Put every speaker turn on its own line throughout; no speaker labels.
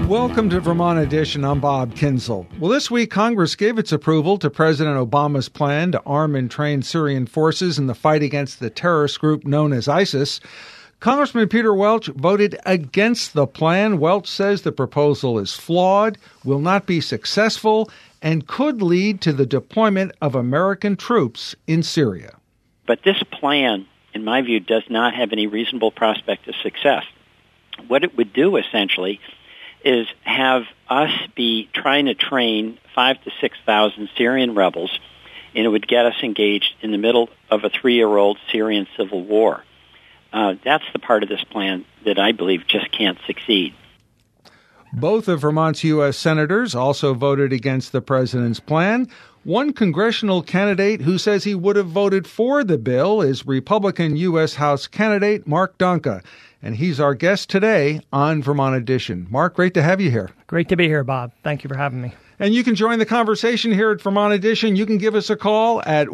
Welcome to Vermont Edition. I'm Bob Kinsel. Well, this week, Congress gave its approval to President Obama's plan to arm and train Syrian forces in the fight against the terrorist group known as ISIS. Congressman Peter Welch voted against the plan. Welch says the proposal is flawed, will not be successful, and could lead to the deployment of American troops in Syria.
But this plan, in my view, does not have any reasonable prospect of success. What it would do, essentially, is have us be trying to train 5,000 to 6,000 Syrian rebels, and it would get us engaged in the middle of a 3-year-old Syrian civil war. That's the part of this plan that I believe just can't succeed.
Both of Vermont's U.S. senators also voted against the president's plan. One congressional candidate who says he would have voted for the bill is Republican U.S. House candidate Mark Donka. And he's our guest today on Vermont Edition. Mark, great to have you here.
Great to be here, Bob. Thank you for having me.
And you can join the conversation here at Vermont Edition. You can give us a call at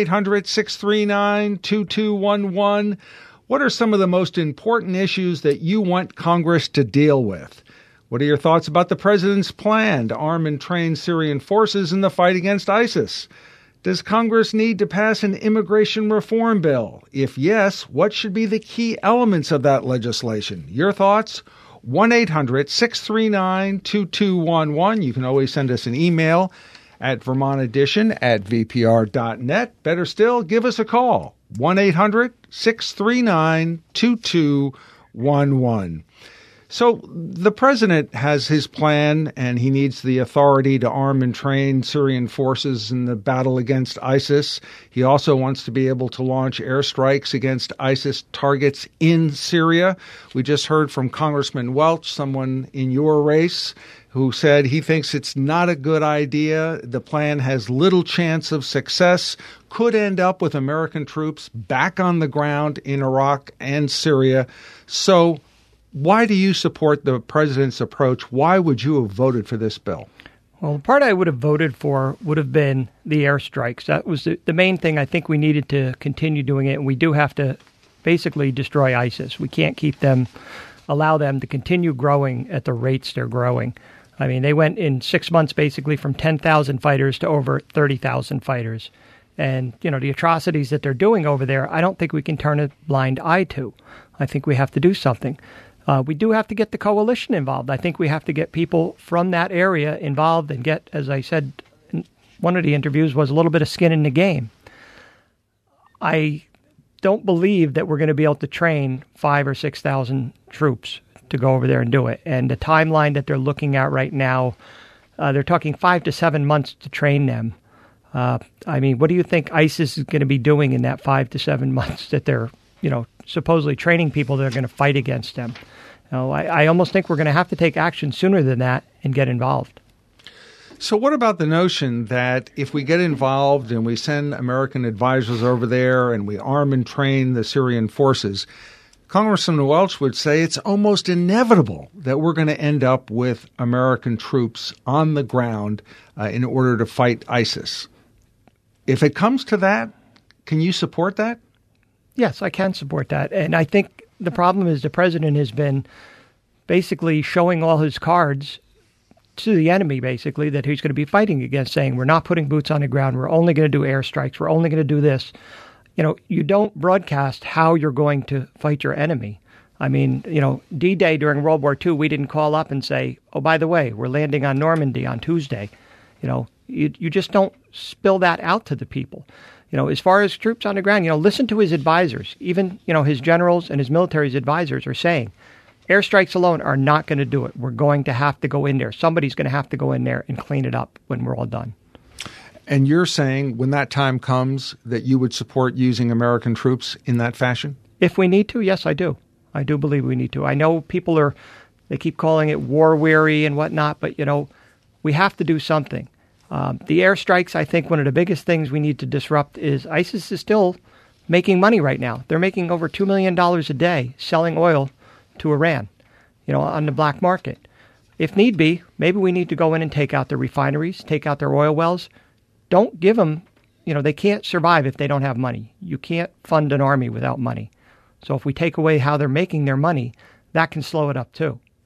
1-800-639-2211. What are some of the most important issues that you want Congress to deal with? What are your thoughts about the president's plan to arm and train Syrian forces in the fight against ISIS? Does Congress need to pass an immigration reform bill? If yes, what should be the key elements of that legislation? Your thoughts? 1-800-639-2211. You can always send us an email at vermontedition@vpr.net. Better still, give us a call. 1-800-639-2211. So the president has his plan, and he needs the authority to arm and train Syrian forces in the battle against ISIS. He also wants to be able to launch airstrikes against ISIS targets in Syria. We just heard from Congressman Welch, someone in your race, who said he thinks it's not a good idea. The plan has little chance of success, could end up with American troops back on the ground in Iraq and Syria. So why do you support the president's approach? Why would you have voted for this bill?
Well, the part I would have voted for would have been the airstrikes. That was the main thing. I think we needed to continue doing it, and we do have to basically destroy ISIS. We can't allow them to continue growing at the rates they're growing. I mean, they went in 6 months basically from 10,000 fighters to over 30,000 fighters. And, the atrocities that they're doing over there, I don't think we can turn a blind eye to. I think we have to do something. We do have to get the coalition involved. I think we have to get people from that area involved and get, as I said, one of the interviews was a little bit of skin in the game. I don't believe that we're going to be able to train 5,000 or 6,000 troops to go over there and do it. And the timeline that they're looking at right now, they're talking 5 to 7 months to train them. I mean, what do you think ISIS is going to be doing in that 5 to 7 months that they're, supposedly training people that are going to fight against them? I almost think we're going to have to take action sooner than that and get involved.
So what about the notion that if we get involved and we send American advisors over there and we arm and train the Syrian forces, Congressman Welch would say it's almost inevitable that we're going to end up with American troops on the ground in order to fight ISIS. If it comes to that, can you support that?
Yes, I can support that. And I think the problem is the president has been basically showing all his cards to the enemy, basically, that he's going to be fighting against, saying we're not putting boots on the ground. We're only going to do airstrikes. We're only going to do this. You don't broadcast how you're going to fight your enemy. I mean, D-Day during World War II, we didn't call up and say, oh, by the way, we're landing on Normandy on Tuesday. You just don't spill that out to the people. As far as troops on the ground, listen to his advisors. Even, his generals and his military's advisors are saying airstrikes alone are not going to do it. We're going to have to go in there. Somebody's going to have to go in there and clean it up when we're all done.
And you're saying when that time comes that you would support using American troops in that fashion?
If we need to, yes, I do. I do believe we need to. I know people they keep calling it war weary and whatnot, but, we have to do something. The airstrikes, I think one of the biggest things we need to disrupt is ISIS is still making money right now. They're making over $2 million a day selling oil to Iran, on the black market. If need be, maybe we need to go in and take out their refineries, take out their oil wells. Don't give them, they can't survive if they don't have money. You can't fund an army without money. So if we take away how they're making their money, that can slow it up too.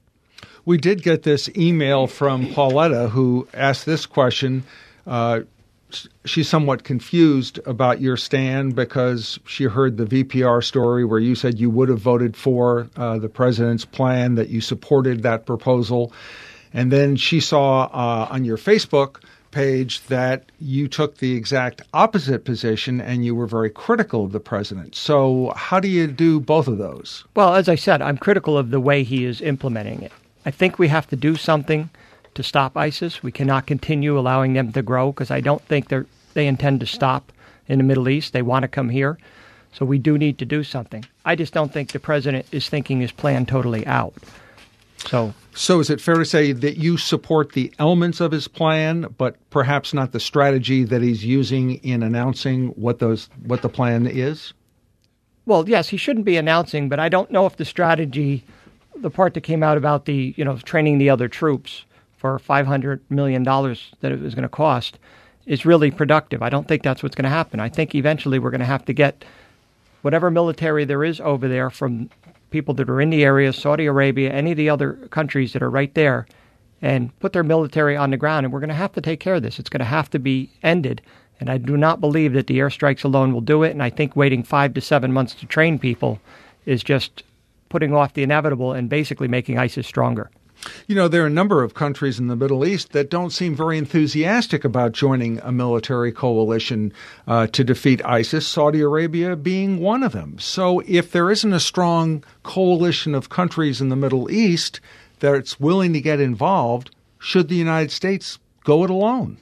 We did get this email from Pauletta, who asked this question. She's somewhat confused about your stand because she heard the VPR story where you said you would have voted for the president's plan, that you supported that proposal. And then she saw on your Facebook page that you took the exact opposite position and you were very critical of the president. So how do you do both of those?
Well, as I said, I'm critical of the way he is implementing it. I think we have to do something to stop ISIS. We cannot continue allowing them to grow because I don't think they intend to stop in the Middle East. They want to come here. So we do need to do something. I just don't think the president is thinking his plan totally out. So is it fair to say that you support the elements of his plan, but perhaps not the strategy that he's using in announcing what the plan is? Well, yes, he shouldn't be announcing, but I don't know if the strategy, the part that came out about the, training the other troops for $500 million that it was going to cost is really productive. I don't think that's what's going to happen. I think eventually we're going to have to get whatever military there is over there from people that are in the area, Saudi Arabia, any of the other countries that are right there, and put their military on the ground. And we're going to have to take care of this. It's going to have to be ended. And I do not believe that the airstrikes alone will do it. And I think waiting 5 to 7 months to train people is just putting off the inevitable and basically making ISIS stronger.
There are a number of countries in the Middle East that don't seem very enthusiastic about joining a military coalition to defeat ISIS, Saudi Arabia being one of them. So if there isn't a strong coalition of countries in the Middle East that's willing to get involved, should the United States go it alone?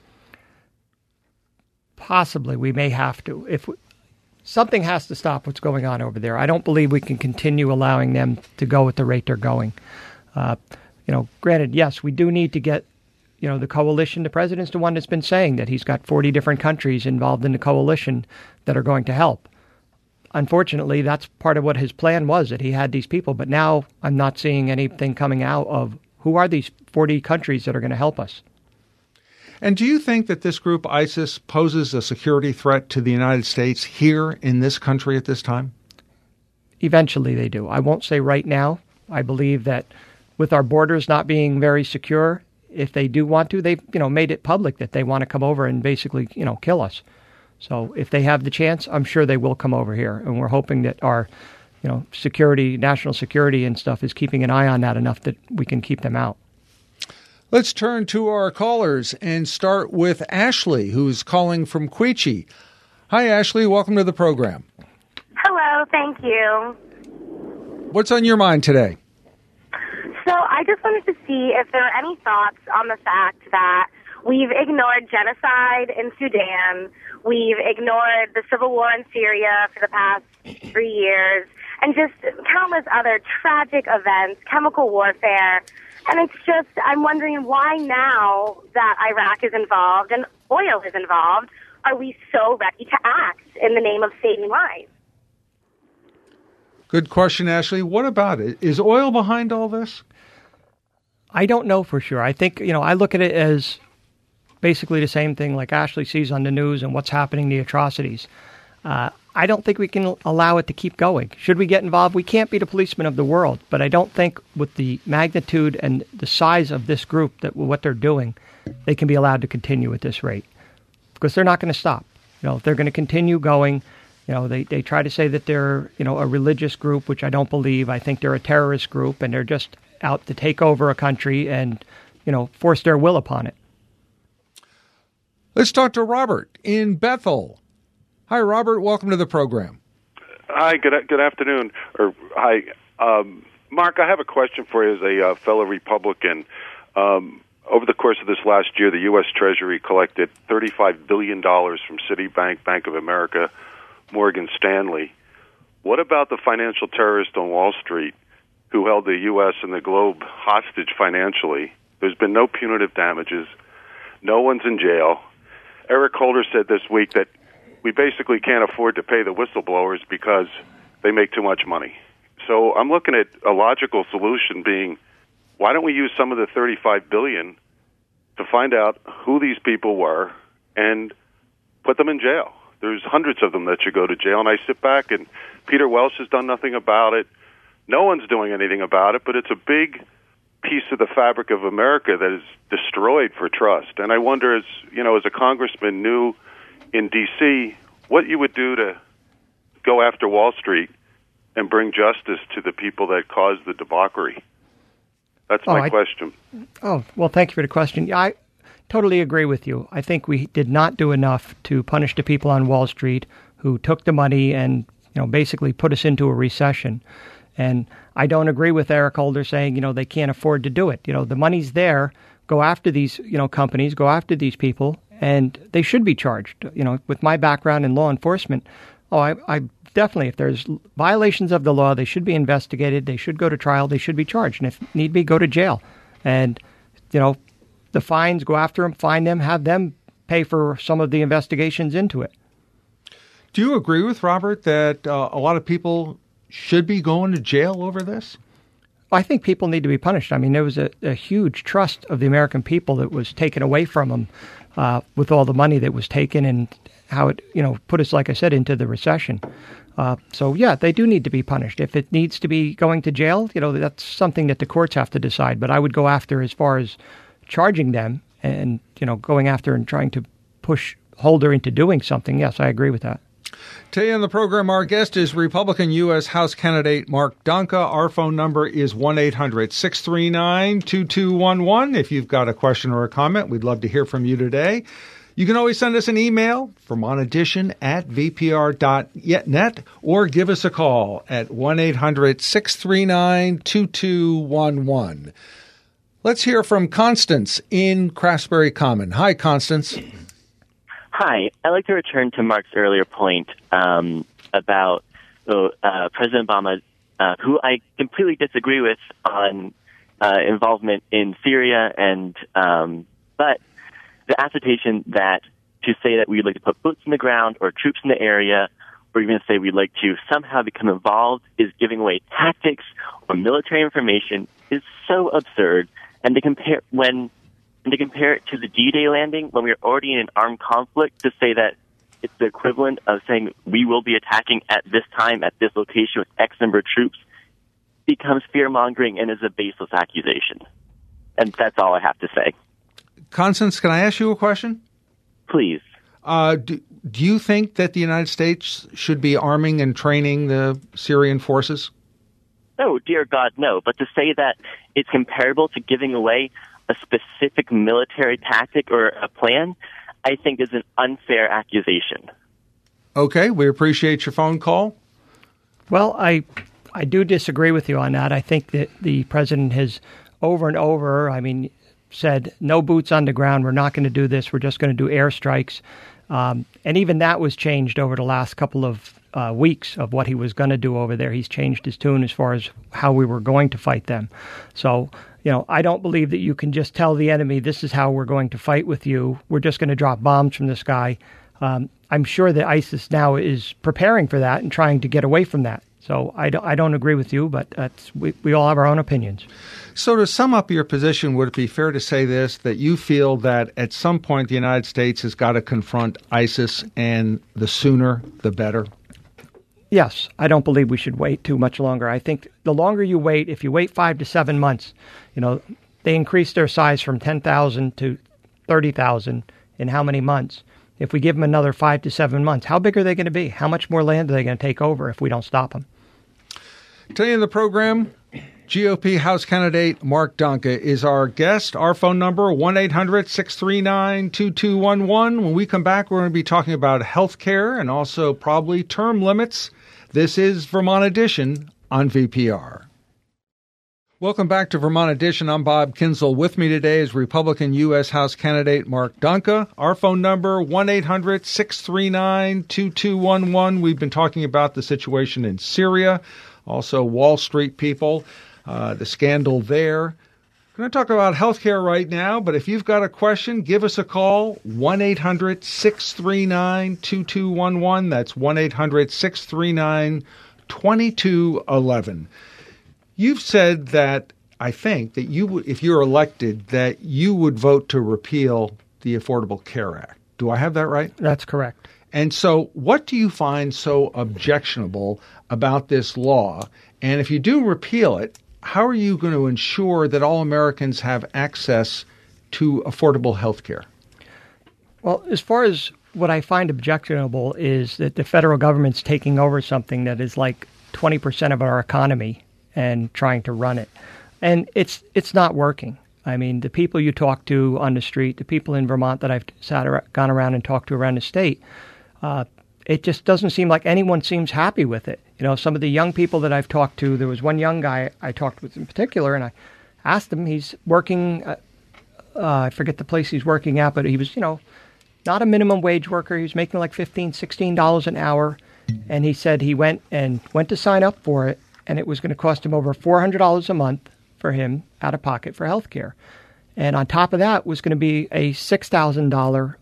Possibly. We may have to. Something has to stop what's going on over there. I don't believe we can continue allowing them to go at the rate they're going. Granted, yes, we do need to get, the coalition. The president's the one that's been saying that he's got 40 different countries involved in the coalition that are going to help. Unfortunately, that's part of what his plan was, that he had these people. But now I'm not seeing anything coming out of who are these 40 countries that are going to help us.
And do you think that this group, ISIS, poses a security threat to the United States here in this country at this time?
Eventually they do. I won't say right now. I believe that with our borders not being very secure, if they do want to, they've, made it public that they want to come over and basically, kill us. So if they have the chance, I'm sure they will come over here. And we're hoping that our, security, national security and stuff is keeping an eye on that enough that we can keep them out.
Let's turn to our callers and start with Ashley, who's calling from Quechee. Hi, Ashley. Welcome to the program.
Hello. Thank you.
What's on your mind today?
So I just wanted to see if there are any thoughts on the fact that we've ignored genocide in Sudan, we've ignored the civil war in Syria for the past 3 years, and just countless other tragic events, chemical warfare. And it's just, I'm wondering why now that Iraq is involved and oil is involved, are we so ready to act in the name of saving lives?
Good question, Ashley. What about it? Is oil behind all this?
I don't know for sure. I think, I look at it as basically the same thing like Ashley sees on the news and what's happening, the atrocities. I don't think we can allow it to keep going. Should we get involved? We can't be the policeman of the world, but I don't think with the magnitude and the size of this group, that what they're doing, they can be allowed to continue at this rate because they're not going to stop. They're going to continue going. They try to say that they're, a religious group, which I don't believe. I think they're a terrorist group, and they're just out to take over a country and, force their will upon it.
Let's talk to Robert in Bethel. Hi, Robert. Welcome to the program.
Hi, good afternoon. Hi. Mark, I have a question for you as a fellow Republican. Over the course of this last year, the U.S. Treasury collected $35 billion from Citibank, Bank of America, Morgan Stanley. What about the financial terrorist on Wall Street who held the U.S. and the globe hostage financially? There's been no punitive damages. No one's in jail. Eric Holder said this week that we basically can't afford to pay the whistleblowers because they make too much money. So I'm looking at a logical solution being, why don't we use some of the $35 billion to find out who these people were and put them in jail? There's hundreds of them that should go to jail, and I sit back and Peter Welch has done nothing about it. No one's doing anything about it, but it's a big piece of the fabric of America that is destroyed for trust. And I wonder, as a congressman new in D.C., what you would do to go after Wall Street and bring justice to the people that caused the debauchery. That's my question.
Oh, well, thank you for the question. Yeah, I totally agree with you. I think we did not do enough to punish the people on Wall Street who took the money and basically put us into a recession. And I don't agree with Eric Holder saying, they can't afford to do it. The money's there. Go after these, companies, go after these people, and they should be charged. With my background in law enforcement, I definitely, if there's violations of the law, they should be investigated. They should go to trial. They should be charged. And if need be, go to jail. And, the fines, go after them, fine them, have them pay for some of the investigations into it.
Do you agree with Robert that a lot of people should be going to jail over this?
I think people need to be punished. I mean, there was a huge trust of the American people that was taken away from them with all the money that was taken and how it, put us, like I said, into the recession. So, yeah, they do need to be punished. If it needs to be going to jail, that's something that the courts have to decide. But I would go after as far as charging them and, going after and trying to push Holder into doing something. Yes, I agree with that.
Today on the program, our guest is Republican U.S. House candidate Mark Donka. Our phone number is 1-800-639-2211. If you've got a question or a comment, we'd love to hear from you today. You can always send us an email, vermontedition@vpr.net, or give us a call at 1-800-639-2211. Let's hear from Constance in Craftsbury Common. Hi, Constance.
Hi. I'd like to return to Mark's earlier point about President Obama, who I completely disagree with on involvement in Syria, and but the assertion that to say that we'd like to put boots in the ground or troops in the area, or even say we'd like to somehow become involved, is giving away tactics or military information is so absurd. And to compare it to the D-Day landing, when we were already in an armed conflict, to say that it's the equivalent of saying we will be attacking at this time, at this location with X number of troops, becomes fear-mongering and is a baseless accusation. And that's all I have to say.
Constance, can I ask you a question?
Please.
Do you think that the United States should be arming and training the Syrian forces?
No, dear God, no. But to say that it's comparable to giving away a specific military tactic or a plan, I think is an unfair accusation.
Okay, we appreciate your phone call.
Well, I do disagree with you on that. I think that the president has over and over, said no boots on the ground. We're not going to do this. We're just going to do airstrikes. And even that was changed over the last couple of weeks of what he was going to do over there. He's changed his tune as far as how we were going to fight them. So, I don't believe that you can just tell the enemy, this is how we're going to fight with you. We're just going to drop bombs from the sky. I'm sure that ISIS now is preparing for that and trying to get away from that. So I don't agree with you, but we all have our own opinions.
So to sum up your position, would it be fair to say this, that you feel that at some point the United States has got to confront ISIS, and the sooner the better?
Yes, I don't believe we should wait too much longer. I think the longer you wait, if you wait 5 to 7 months, they increased their size from 10,000 to 30,000 in how many months? If we give them another 5 to 7 months, how big are they going to be? How much more land are they going to take over if we don't stop them?
Today in the program, GOP House candidate Mark Donka is our guest. Our phone number, 1-800-639-2211. When we come back, we're going to be talking about health care and also probably term limits. This is Vermont Edition on VPR. Welcome back to Vermont Edition. I'm Bob Kinzel. With me today is Republican U.S. House candidate Mark Donka. Our phone number, 1-800-639-2211. We've been talking about the situation in Syria, also Wall Street people, the scandal there. I'm going to talk about healthcare right now, but if you've got a question, give us a call, 1-800-639-2211. That's 1-800-639-2211. You've said that, I think, that you, if you're elected, that you would vote to repeal the Affordable Care Act. Do I have that right?
That's correct.
And so what do you find so objectionable about this law? And if you do repeal it, how are you going to ensure that all Americans have access to affordable health care?
Well, as far as what I find objectionable is that the federal government's taking over something that is like 20% of our economy and trying to run it. And it's not working. I mean, the people you talk to on the street, the people in Vermont that I've gone around and talked to around the state, it just doesn't seem like anyone seems happy with it. You know, some of the young people that I've talked to, there was one young guy I talked with in particular, and I asked him, he's working, I forget the place he's working at, but he was, not a minimum wage worker. He was making like $15, $16 an hour. And he said he went to sign up for it, and it was going to cost him over $400 a month for him out of pocket for health care. And on top of that was going to be a $6,000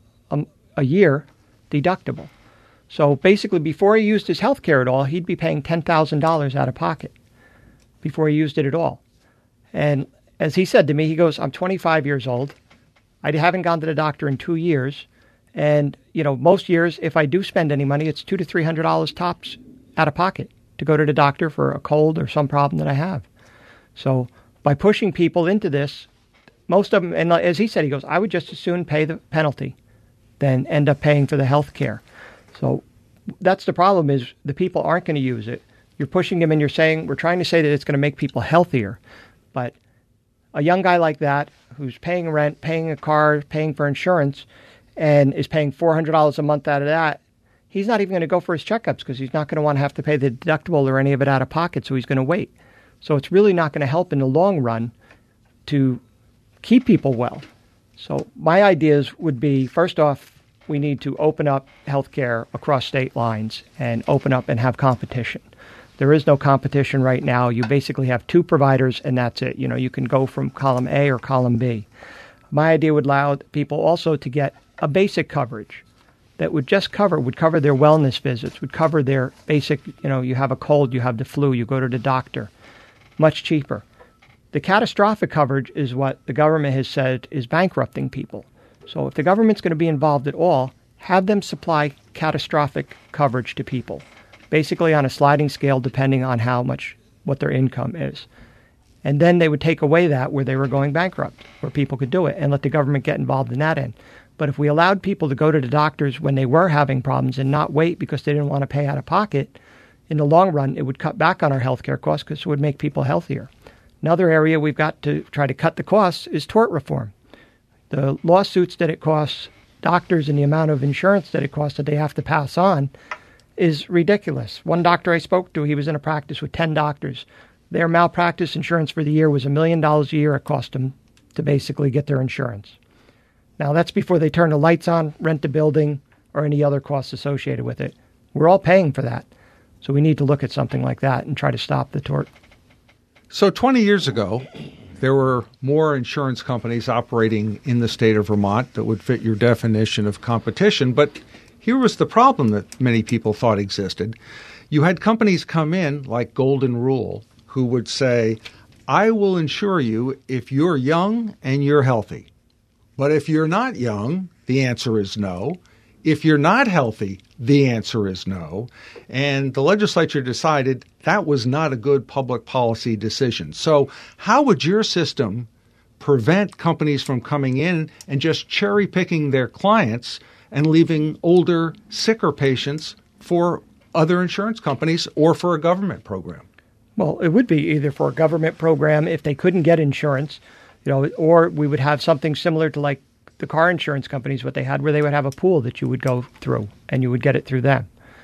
a year deductible. So basically, before he used his health care at all, he'd be paying $10,000 out of pocket before he used it at all. And as he said to me, he goes, I'm 25 years old. I haven't gone to the doctor in 2 years. And, most years, if I do spend any money, it's $200 to $300 tops out of pocket to go to the doctor for a cold or some problem that I have. So by pushing people into this, most of them, and as he said, he goes, I would just as soon pay the penalty than end up paying for the health care. So that's the problem, is the people aren't going to use it. You're pushing them and we're trying to say that it's going to make people healthier. But a young guy like that who's paying rent, paying a car, paying for insurance, and is paying $400 a month out of that, he's not even going to go for his checkups because he's not going to want to have to pay the deductible or any of it out of pocket, so he's going to wait. So it's really not going to help in the long run to keep people well. So my ideas would be, first off, we need to open up healthcare across state lines and open up and have competition. There is no competition right now. You basically have two providers and that's it. You can go from column A or column B. My idea would allow people also to get a basic coverage that would cover their wellness visits, would cover their basic, you have a cold, you have the flu, you go to the doctor, much cheaper. The catastrophic coverage is what the government has said is bankrupting people. So if the government's going to be involved at all, have them supply catastrophic coverage to people, basically on a sliding scale depending on what their income is. And then they would take away that where they were going bankrupt, where people could do it, and let the government get involved in that end. But if we allowed people to go to the doctors when they were having problems and not wait because they didn't want to pay out of pocket, in the long run, it would cut back on our healthcare costs because it would make people healthier. Another area we've got to try to cut the costs is tort reform. The lawsuits that it costs doctors and the amount of insurance that it costs that they have to pass on is ridiculous. One doctor I spoke to, he was in a practice with 10 doctors. Their malpractice insurance for the year was $1 million a year it cost them to basically get their insurance. Now, that's before they turn the lights on, rent the building, or any other costs associated with it. We're all paying for that. So we need to look at something like that and try to stop the tort.
So 20 years ago, there were more insurance companies operating in the state of Vermont that would fit your definition of competition. But here was the problem that many people thought existed. You had companies come in like Golden Rule who would say, I will insure you if you're young and you're healthy. But if you're not young, the answer is no. If you're not healthy, the answer is no. And the legislature decided that was not a good public policy decision. So how would your system prevent companies from coming in and just cherry picking their clients and leaving older, sicker patients for other insurance companies or for a government program?
Well, it would be either for a government program if they couldn't get insurance, or we would have something similar to like the car insurance companies, what they had, where they would have a pool that you would go through and you would get it through them.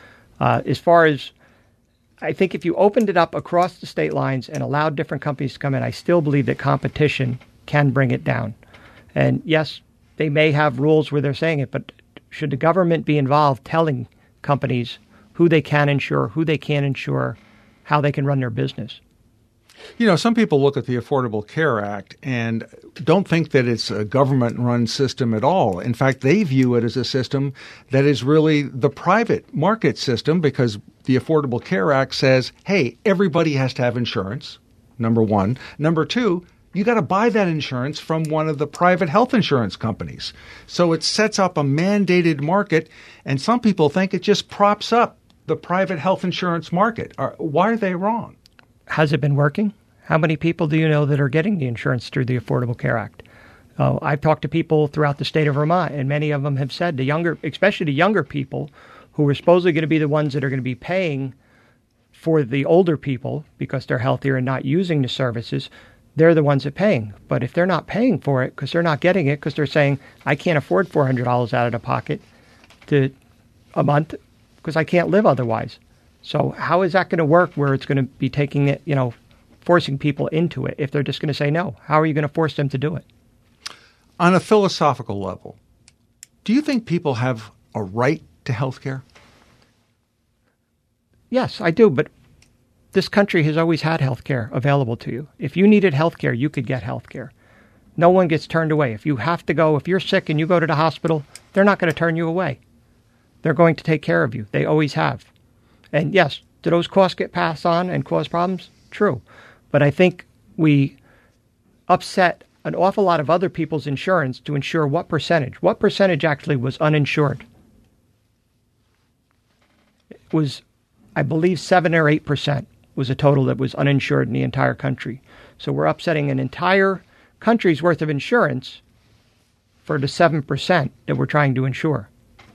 As far as, I think if you opened it up across the state lines and allowed different companies to come in, I still believe that competition can bring it down. And yes, they may have rules where they're saying it, but should the government be involved telling companies who they can insure, who they can't insure, how they can run their business?
Some people look at the Affordable Care Act and don't think that it's a government-run system at all. In fact, they view it as a system that is really the private market system because the Affordable Care Act says, hey, everybody has to have insurance, number one. Number two, you got to buy that insurance from one of the private health insurance companies. So it sets up a mandated market, and some people think it just props up the private health insurance market. Why are they wrong?
Has it been working? How many people do you know that are getting the insurance through the Affordable Care Act? I've talked to people throughout the state of Vermont, and many of them have said, especially the younger people, who are supposedly going to be the ones that are going to be paying for the older people because they're healthier and not using the services, they're the ones that are paying. But if they're not paying for it because they're not getting it because they're saying, I can't afford $400 out of the pocket a month because I can't live otherwise. So how is that going to work where it's going to be taking it, forcing people into it if they're just going to say no? How are you going to force them to do it?
On a philosophical level, do you think people have a right to health care?
Yes, I do, but this country has always had health care available to you. If you needed health care, you could get health care. No one gets turned away. If you're sick and you go to the hospital, they're not going to turn you away. They're going to take care of you. They always have. And yes, do those costs get passed on and cause problems? True. But I think we upset an awful lot of other people's insurance to insure what percentage. What percentage actually was uninsured? It was, I believe, 7 or 8% was a total that was uninsured in the entire country. So we're upsetting an entire country's worth of insurance for the 7% that we're trying to insure.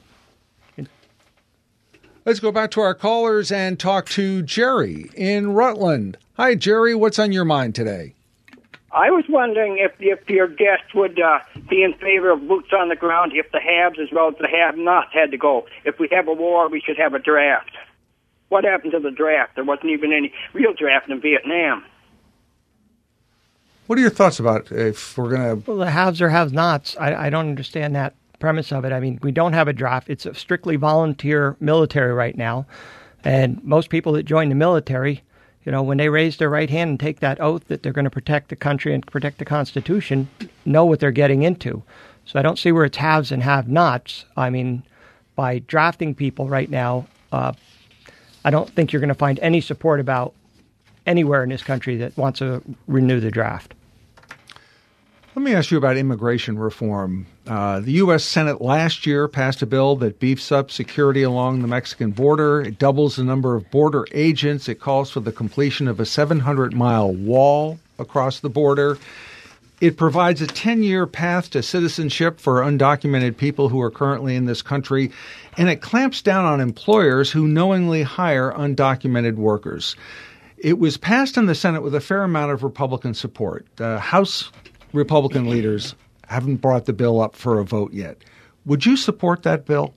Let's go back to our callers and talk to Jerry in Rutland. Hi, Jerry. What's on your mind today?
I was wondering if your guest would be in favor of boots on the ground if the haves as well as the have-nots had to go. If we have a war, we should have a draft. What happened to the draft? There wasn't even any real draft in Vietnam.
What are your thoughts about if we're going to...
Well, the haves or have-nots, I don't understand that premise of it. I mean, we don't have a draft. It's a strictly volunteer military right now. And most people that join the military, when they raise their right hand and take that oath that they're going to protect the country and protect the Constitution, know what they're getting into. So I don't see where it's haves and have-nots. I mean, by drafting people right now, I don't think you're going to find any support about anywhere in this country that wants to renew the draft.
Let me ask you about immigration reform. The U.S. Senate last year passed a bill that beefs up security along the Mexican border. It doubles the number of border agents. It calls for the completion of a 700-mile wall across the border. It provides a 10-year path to citizenship for undocumented people who are currently in this country, and it clamps down on employers who knowingly hire undocumented workers. It was passed in the Senate with a fair amount of Republican support. House Republican leaders haven't brought the bill up for a vote yet. Would you support that bill?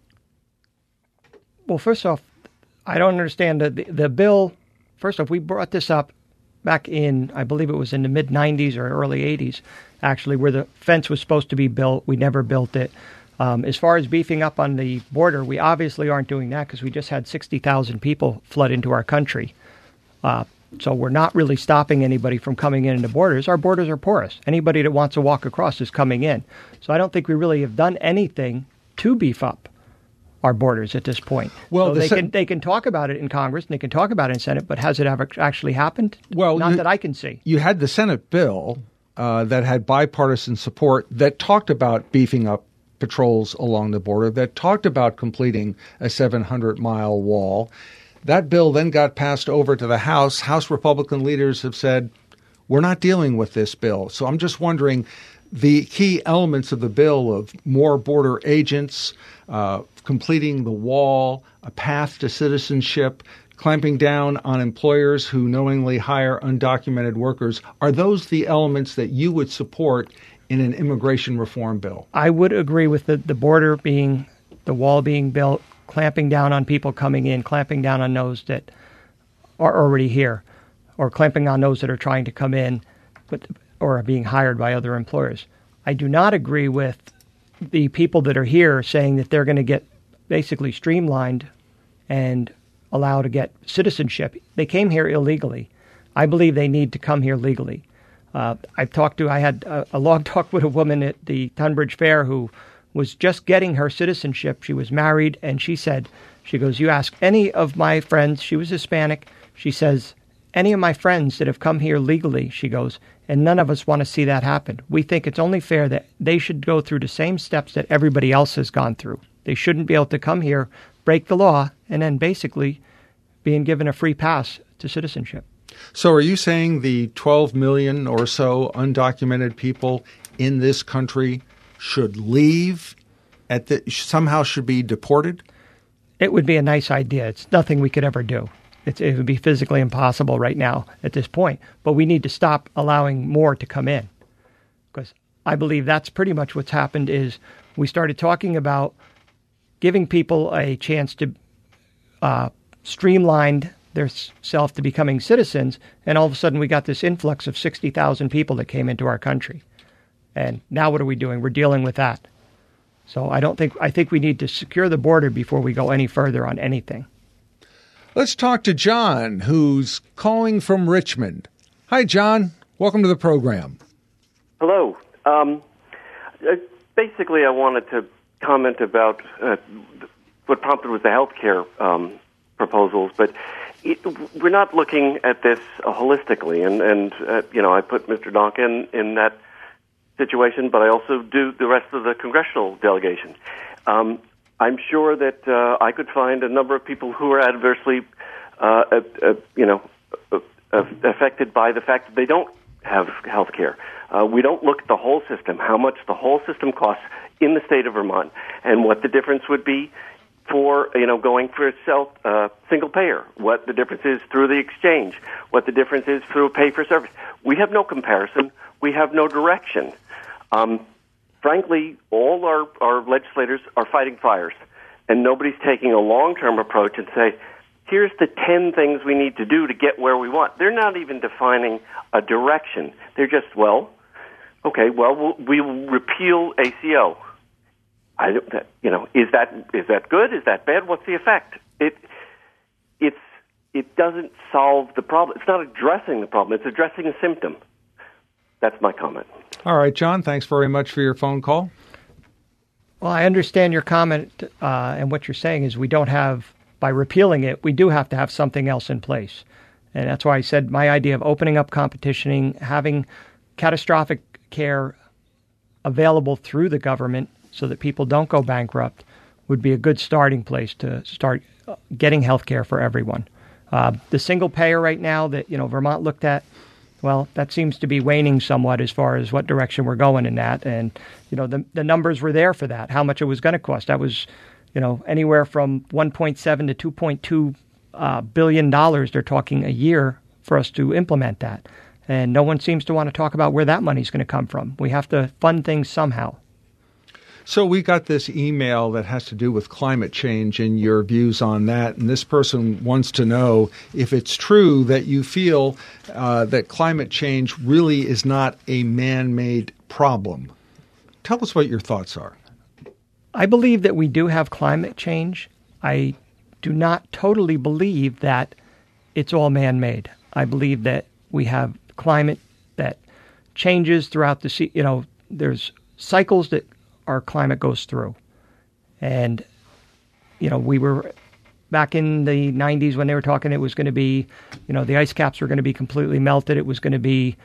Well, first off, I don't understand the bill. First off, we brought this up back in, I believe it was in the mid-'90s or early '80s, actually, where the fence was supposed to be built. We never built it. As far as beefing up on the border, we obviously aren't doing that because we just had 60,000 people flood into our country. So we're not really stopping anybody from coming in the borders. Our borders are porous. Anybody that wants to walk across is coming in. So I don't think we really have done anything to beef up our borders at this point. Well, so they can talk about it in Congress and they can talk about it in Senate, but has it ever actually happened? Well, not that I can see.
You had the Senate bill that had bipartisan support that talked about beefing up patrols along the border, that talked about completing a 700-mile wall. That bill then got passed over to the House. House Republican leaders have said, we're not dealing with this bill. So I'm just wondering, the key elements of the bill of more border agents, completing the wall, a path to citizenship, clamping down on employers who knowingly hire undocumented workers, are those the elements that you would support in an immigration reform bill? I
would agree with the border being, the wall being built, clamping down on people coming in, clamping down on those that are already here, or clamping on those that are trying to come in or are being hired by other employers. I do not agree with the people that are here saying that they're going to get basically streamlined and allowed to get citizenship. They came here illegally. I believe they need to come here legally. I had a long talk with a woman at the Tunbridge Fair who was just getting her citizenship. She was married, and she goes, you ask any of my friends, she was Hispanic, she says, any of my friends that have come here legally, she goes, and none of us want to see that happen. We think it's only fair that they should go through the same steps that everybody else has gone through. They shouldn't be able to come here, break the law, and then basically being given a free pass to citizenship.
So are you saying the 12 million or so undocumented people in this country should leave, somehow should be deported?
It would be a nice idea. It's nothing we could ever do. It would be physically impossible right now at this point. But we need to stop allowing more to come in. Because I believe that's pretty much what's happened is we started talking about giving people a chance to streamline their self to becoming citizens, and all of a sudden we got this influx of 60,000 people that came into our country. And now what are we doing? We're dealing with that. So I think we need to secure the border before we go any further on anything.
Let's talk to John, who's calling from Richmond. Hi, John. Welcome to the program.
Hello. Basically, I wanted to comment about what prompted was the health care proposals, but we're not looking at this holistically. And I put Mr. Donkin in that situation, but I also do the rest of the congressional delegation. I'm sure that I could find a number of people who are adversely, affected by the fact that they don't have health care. We don't look at the whole system, how much the whole system costs in the state of Vermont, and what the difference would be for, going for a single payer, what the difference is through the exchange, what the difference is through pay for service. We have no comparison. We have no direction. Frankly, all our legislators are fighting fires, and nobody's taking a long-term approach and say, here's the 10 things we need to do to get where we want. They're not even defining a direction. They're just, we'll repeal ACO. Is that good? Is that bad? What's the effect? It doesn't solve the problem. It's not addressing the problem. It's addressing a symptom. That's my comment.
All right, John, thanks very much for your phone call.
Well, I understand your comment, and what you're saying is we don't have, by repealing it, we do have to have something else in place. And that's why I said my idea of opening up competitioning, having catastrophic care available through the government so that people don't go bankrupt would be a good starting place to start getting health care for everyone. The single payer right now that, Vermont looked at, well, that seems to be waning somewhat as far as what direction we're going in that. And, the numbers were there for that, how much it was going to cost. That was, anywhere from $1.7 to $2.2 billion they're talking a year for us to implement that. And no one seems to want to talk about where that money's going to come from. We have to fund things somehow.
So we got this email that has to do with climate change and your views on that. And this person wants to know if it's true that you feel that climate change really is not a man-made problem. Tell us what your thoughts are.
I believe that we do have climate change. I do not totally believe that it's all man-made. I believe that we have climate that changes throughout the there's cycles that our climate goes through. And, we were back in the 90s when they were talking, it was going to be, the ice caps were going to be completely melted. It was going to be,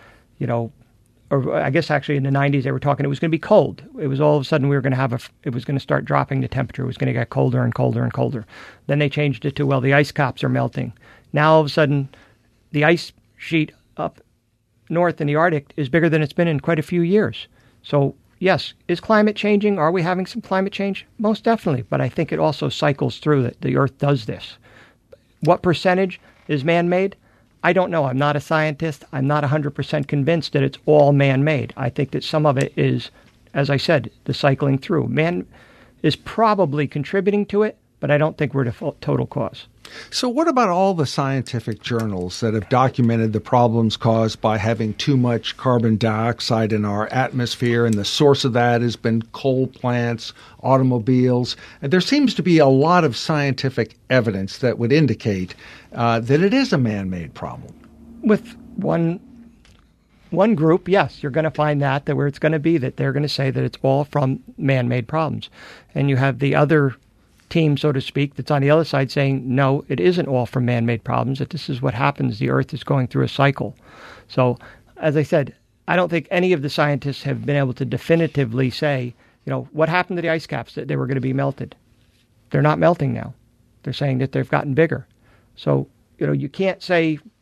or I guess actually in the 90s they were talking it was going to be cold. It was all of a sudden we were going to it was going to start dropping the temperature. It was going to get colder and colder and colder. Then they changed it to, the ice caps are melting. Now all of a sudden the ice sheet up north in the Arctic is bigger than it's been in quite a few years. So yes, is climate changing? Are we having some climate change? Most definitely, but I think it also cycles through that the Earth does this. What percentage is man-made? I don't know. I'm not a scientist. I'm not 100% convinced that it's all man-made. I think that some of it is, as I said, the cycling through. Man is probably contributing to it, but I don't think we're the total cause.
So what about all the scientific journals that have documented the problems caused by having too much carbon dioxide in our atmosphere, and the source of that has been coal plants, automobiles? And there seems to be a lot of scientific evidence that would indicate that it is a man-made problem.
With one group, yes, you're going to find that where it's going to be that they're going to say that it's all from man-made problems. And you have the other team, so to speak, that's on the other side saying, no, it isn't all from man-made problems, that this is what happens. The Earth is going through a cycle. So, as I said, I don't think any of the scientists have been able to definitively say, what happened to the ice caps, that they were going to be melted. They're not melting now. They're saying that they've gotten bigger. So, you can't say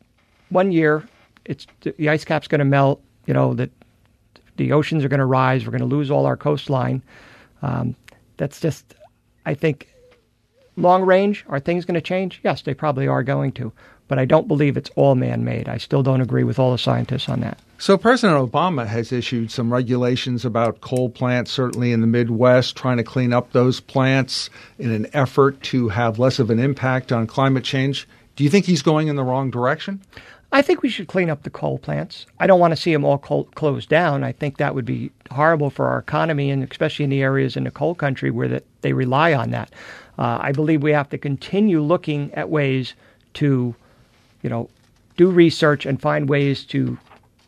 1 year, the ice cap's going to melt, that the oceans are going to rise, we're going to lose all our coastline. That's just, I think, long range, are things going to change? Yes, they probably are going to. But I don't believe it's all man-made. I still don't agree with all the scientists on that.
So President Obama has issued some regulations about coal plants, certainly in the Midwest, trying to clean up those plants in an effort to have less of an impact on climate change. Do you think he's going in the wrong direction?
I think we should clean up the coal plants. I don't want to see them all closed down. I think that would be horrible for our economy, and especially in the areas in the coal country where they rely on that. I believe we have to continue looking at ways to do research and find ways to,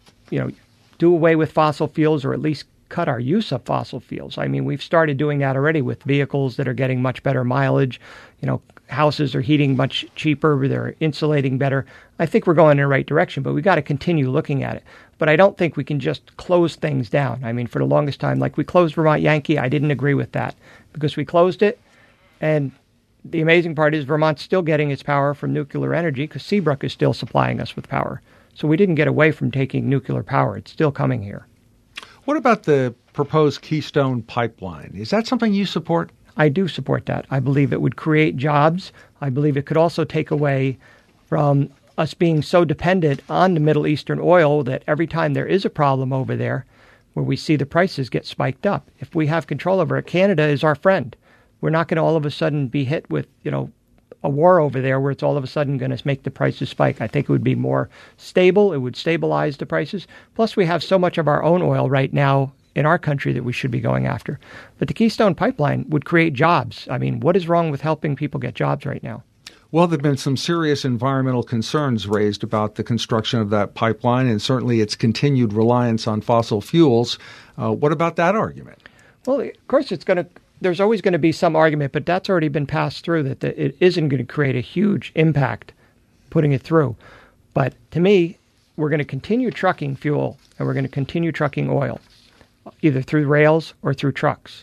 do away with fossil fuels, or at least cut our use of fossil fuels. I mean, we've started doing that already with vehicles that are getting much better mileage. Houses are heating much cheaper. They're insulating better. I think we're going in the right direction, but we got to continue looking at it. But I don't think we can just close things down. I mean, for the longest time, like we closed Vermont Yankee, I didn't agree with that because we closed it. And the amazing part is Vermont's still getting its power from nuclear energy because Seabrook is still supplying us with power. So we didn't get away from taking nuclear power. It's still coming here.
What about the proposed Keystone Pipeline? Is that something you support?
I do support that. I believe it would create jobs. I believe it could also take away from us being so dependent on the Middle Eastern oil that every time there is a problem over there where we see the prices get spiked up, if we have control over it, Canada is our friend. We're not going to all of a sudden be hit with, a war over there where it's all of a sudden going to make the prices spike. I think it would be more stable. It would stabilize the prices. Plus, we have so much of our own oil right now in our country that we should be going after. But the Keystone Pipeline would create jobs. I mean, what is wrong with helping people get jobs right now?
Well, there have been some serious environmental concerns raised about the construction of that pipeline and certainly its continued reliance on fossil fuels. What about that argument?
Well, of course, there's always going to be some argument, but that's already been passed through that it isn't going to create a huge impact putting it through. But to me, we're going to continue trucking fuel and we're going to continue trucking oil, either through rails or through trucks.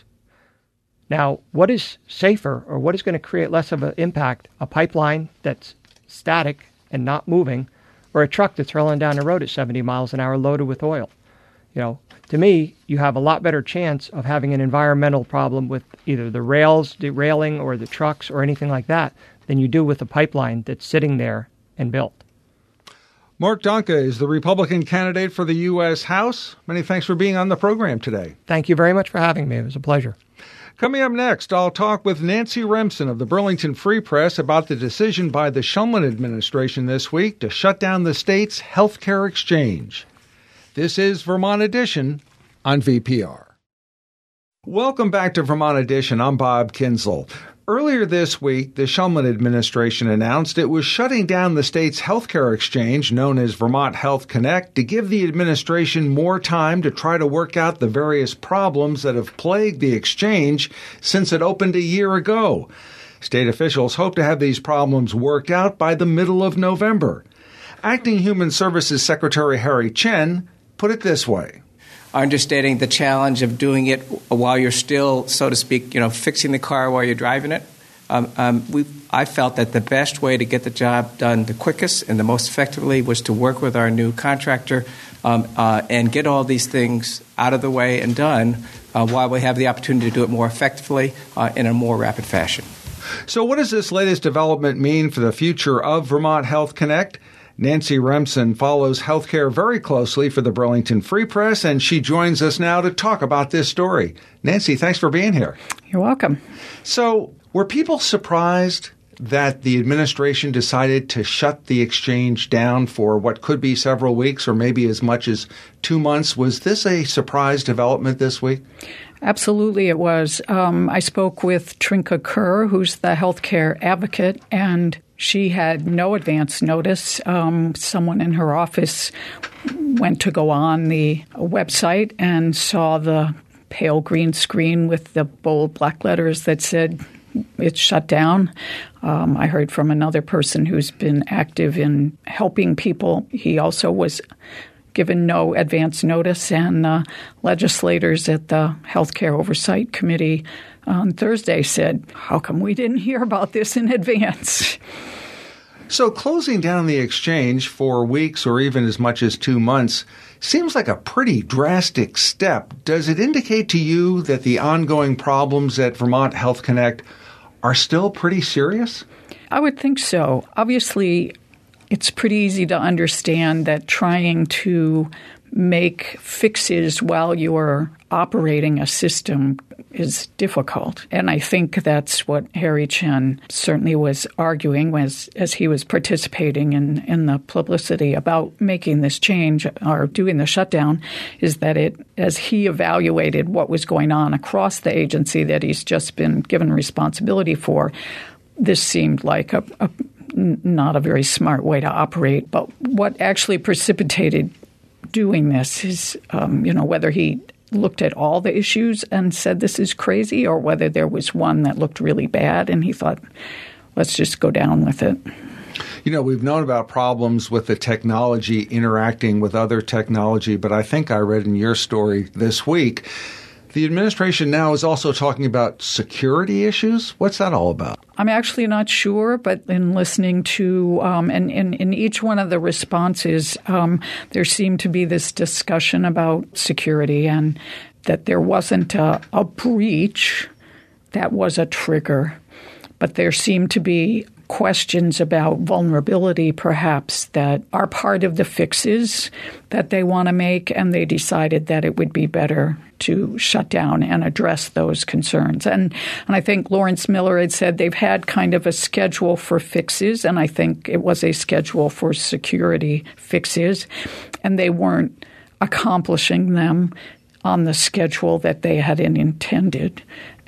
Now, what is safer or what is going to create less of an impact? A pipeline that's static and not moving, or a truck that's rolling down the road at 70 miles an hour loaded with oil? To me, you have a lot better chance of having an environmental problem with either the rails derailing or the trucks or anything like that than you do with a pipeline that's sitting there and built.
Mark Donka is the Republican candidate for the U.S. House. Many thanks for being on the program today.
Thank you very much for having me. It was a pleasure.
Coming up next, I'll talk with Nancy Remsen of the Burlington Free Press about the decision by the Shumlin administration this week to shut down the state's health care exchange. This is Vermont Edition on VPR. Welcome back to Vermont Edition. I'm Bob Kinsel. Earlier this week, the Shumlin administration announced it was shutting down the state's healthcare exchange, known as Vermont Health Connect, to give the administration more time to try to work out the various problems that have plagued the exchange since it opened a year ago. State officials hope to have these problems worked out by the middle of November. Acting Human Services Secretary Harry Chen put it this way.
Understanding the challenge of doing it while you're still, so to speak, fixing the car while you're driving it. I felt that the best way to get the job done the quickest and the most effectively was to work with our new contractor and get all these things out of the way and done while we have the opportunity to do it more effectively in a more rapid fashion.
So what does this latest development mean for the future of Vermont Health Connect? Nancy Remsen follows healthcare very closely for the Burlington Free Press, and she joins us now to talk about this story. Nancy, thanks for being here.
You're welcome.
So, were people surprised that the administration decided to shut the exchange down for what could be several weeks or maybe as much as 2 months? Was this a surprise development this week?
Absolutely, it was. I spoke with Trinka Kerr, who's the healthcare advocate, and she had no advance notice. Someone in her office went to go on the website and saw the pale green screen with the bold black letters that said it's shut down. I heard from another person who's been active in helping people. He also was given no advance notice, and legislators at the Healthcare Oversight Committee on Thursday said, how come we didn't hear about this in advance?
So closing down the exchange for weeks or even as much as 2 months seems like a pretty drastic step. Does it indicate to you that the ongoing problems at Vermont Health Connect are still pretty serious?
I would think so. Obviously, it's pretty easy to understand that trying to make fixes while you're operating a system is difficult. And I think that's what Harry Chen certainly was arguing as he was participating in the publicity about making this change or doing the shutdown, is that as he evaluated what was going on across the agency that he's just been given responsibility for, this seemed like not a very smart way to operate. But what actually precipitated doing this is, whether he looked at all the issues and said this is crazy, or whether there was one that looked really bad and he thought, let's just go down with it.
We've known about problems with the technology interacting with other technology, but I think I read in your story this week, the administration now is also talking about security issues. What's that all about?
I'm actually not sure, but in listening to and in each one of the responses, there seemed to be this discussion about security and that there wasn't a breach that was a trigger, but there seemed to be questions about vulnerability perhaps that are part of the fixes that they want to make, and they decided that it would be better to shut down and address those concerns. And I think Lawrence Miller had said they've had kind of a schedule for fixes, and I think it was a schedule for security fixes, and they weren't accomplishing them on the schedule that they had intended.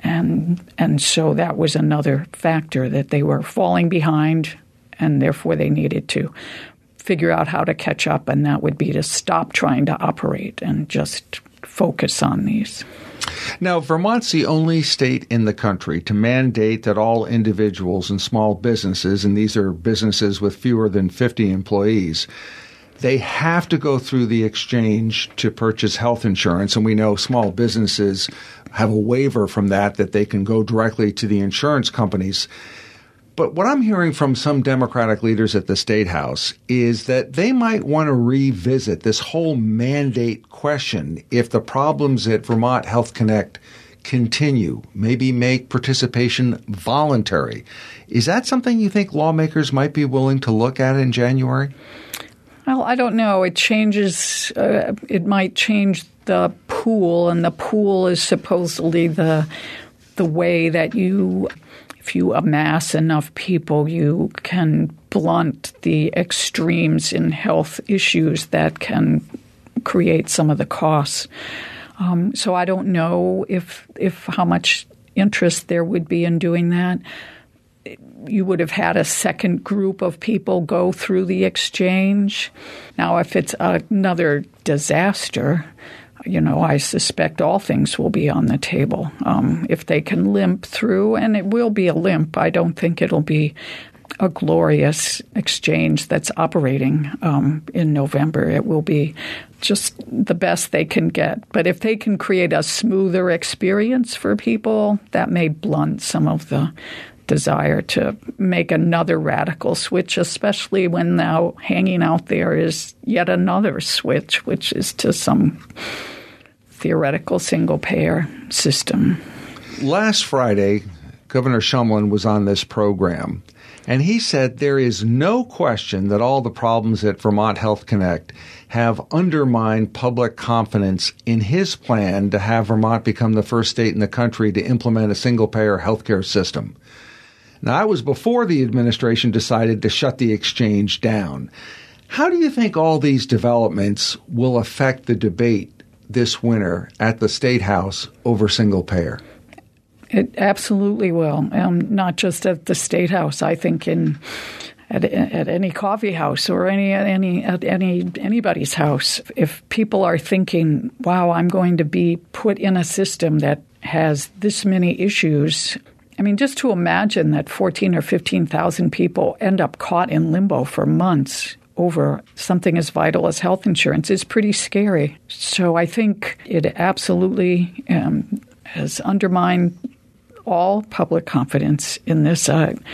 And so that was another factor, that they were falling behind, and therefore they needed to figure out how to catch up, and that would be to stop trying to operate and just focus on these.
Now, Vermont's the only state in the country to mandate that all individuals and small businesses, and these are businesses with fewer than 50 employees, they have to go through the exchange to purchase health insurance. And we know small businesses have a waiver from that they can go directly to the insurance companies. But what I'm hearing from some Democratic leaders at the State House is that they might want to revisit this whole mandate question if the problems at Vermont Health Connect continue, maybe make participation voluntary. Is that something you think lawmakers might be willing to look at in January?
Well, I don't know. It changes. It might change the pool, and the pool is supposedly the way that if you amass enough people, you can blunt the extremes in health issues that can create some of the costs. So I don't know if how much interest there would be in doing that. You would have had a second group of people go through the exchange. Now, if it's another disaster, I suspect all things will be on the table. If they can limp through, and it will be a limp, I don't think it'll be a glorious exchange that's operating in November. It will be just the best they can get. But if they can create a smoother experience for people, that may blunt some of the desire to make another radical switch, especially when now hanging out there is yet another switch, which is to some theoretical single-payer system.
Last Friday, Governor Shumlin was on this program, and he said there is no question that all the problems at Vermont Health Connect have undermined public confidence in his plan to have Vermont become the first state in the country to implement a single-payer healthcare system. Now, that was before the administration decided to shut the exchange down. How do you think all these developments will affect the debate this winter at the State House over single payer?
It absolutely will, not just at the State House. I think at any coffee house or anybody's house, if people are thinking, "Wow, I'm going to be put in a system that has this many issues." I mean, just to imagine that 14 or 15,000 people end up caught in limbo for months over something as vital as health insurance is pretty scary. So I think it absolutely has undermined all public confidence in this.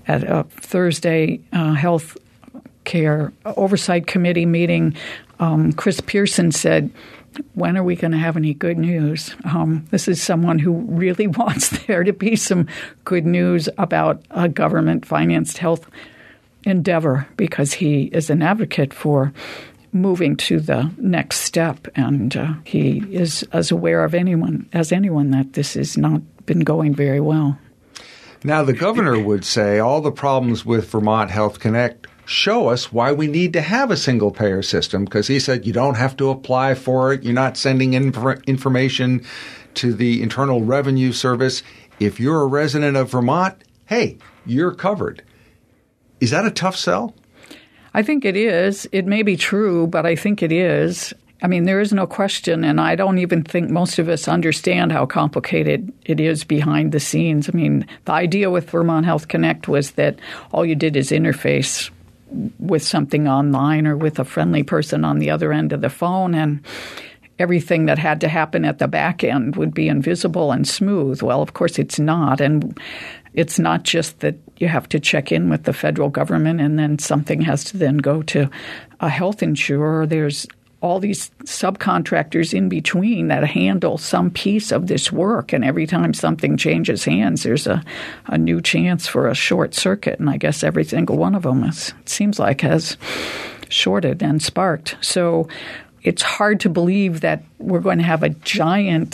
at a Thursday health care oversight committee meeting, Chris Pearson said, when are we going to have any good news? This is someone who really wants there to be some good news about a government-financed health endeavor, because he is an advocate for moving to the next step, and he is as aware of anyone that this has not been going very well.
Now, the governor would say all the problems with Vermont Health Connect show us why we need to have a single-payer system, because he said you don't have to apply for it. You're not sending information to the Internal Revenue Service. If you're a resident of Vermont, hey, you're covered. Is that a tough sell?
I think it is. It may be true, but I think it is. I mean, there is no question, and I don't even think most of us understand how complicated it is behind the scenes. I mean, the idea with Vermont Health Connect was that all you did is interface with something online or with a friendly person on the other end of the phone, and everything that had to happen at the back end would be invisible and smooth. Well, of course, it's not. And it's not just that you have to check in with the federal government and then something has to then go to a health insurer. There's all these subcontractors in between that handle some piece of this work. And every time something changes hands, there's a new chance for a short circuit. And I guess every single one of them, it seems like, has shorted and sparked. So it's hard to believe that we're going to have a giant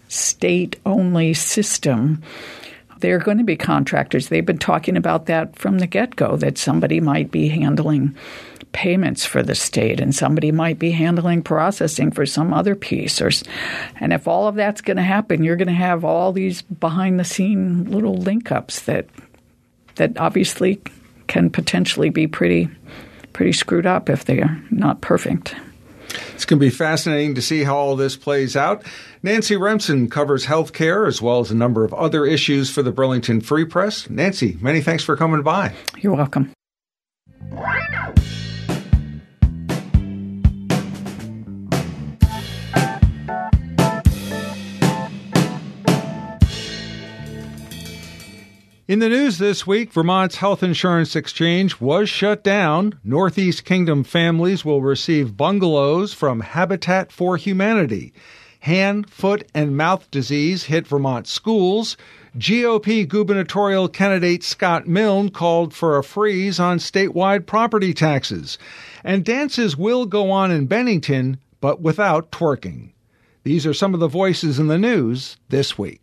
state-only system. There are going to be contractors. They've been talking about that from the get-go, that somebody might be handling payments for the state and somebody might be handling processing for some other piece. And if all of that's going to happen, you're going to have all these behind-the-scene little link-ups that obviously can potentially be pretty screwed up if they are not perfect.
It's going to be fascinating to see how all this plays out. Nancy Remsen covers healthcare as well as a number of other issues for the Burlington Free Press. Nancy, many thanks for coming by.
You're welcome.
In the news this week, Vermont's health insurance exchange was shut down. Northeast Kingdom families will receive bungalows from Habitat for Humanity. Hand, foot, and mouth disease hit Vermont schools. GOP gubernatorial candidate Scott Milne called for a freeze on statewide property taxes. And dances will go on in Bennington, but without twerking. These are some of the voices in the news this week.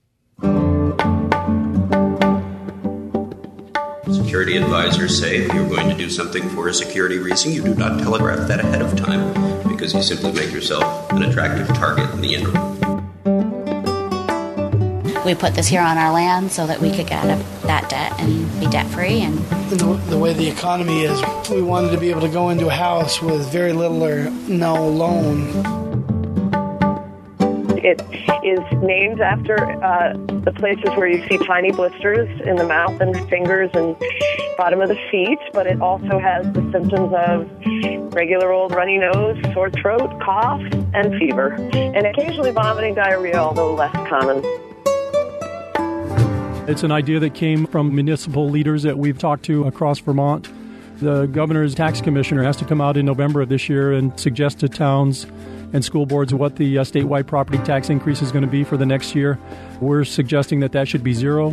Security advisors say if you're going to do something for a security reason, you do not telegraph that ahead of time, because you simply make yourself an attractive target in the interim.
We put this here on our land so that we could get out of that debt and be debt-free. And
the way the economy is, we wanted to be able to go into a house with very little or no loan.
It is named after the places where you see tiny blisters in the mouth and fingers and bottom of the feet, but it also has the symptoms of regular old runny nose, sore throat, cough, and fever, and occasionally vomiting, diarrhea, although less common.
It's an idea that came from municipal leaders that we've talked to across Vermont. The governor's tax commissioner has to come out in November of this year and suggest to towns and school boards what the statewide property tax increase is going to be for the next year. We're suggesting that should be zero.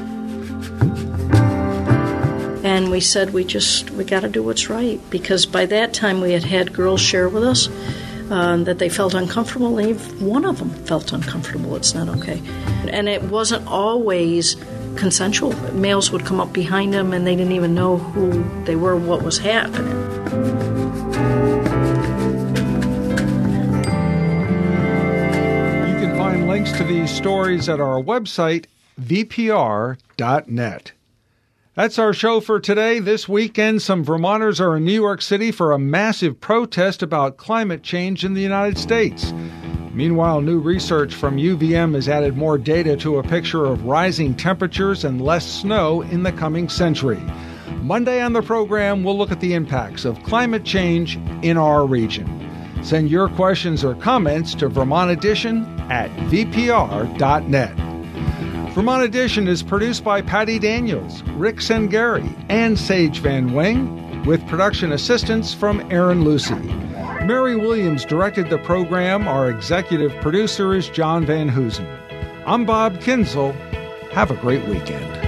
And we said we got to do what's right, because by that time we had girls share with us that they felt uncomfortable, and one of them felt uncomfortable. It's not okay. And it wasn't always consensual. Males would come up behind them and they didn't even know who they were, what was happening.
Links to these stories at our website, vpr.net. That's our show for today. This weekend, some Vermonters are in New York City for a massive protest about climate change in the United States. Meanwhile, new research from UVM has added more data to a picture of rising temperatures and less snow in the coming century. Monday on the program, we'll look at the impacts of climate change in our region. Send your questions or comments to Vermont Edition at vpr.net. Vermont Edition is produced by Patty Daniels, Rick Sengari, and Sage Van Wing, with production assistance from Aaron Lucy. Mary Williams directed the program. Our executive producer is John Van Hoosen. I'm Bob Kinzel. Have a great weekend.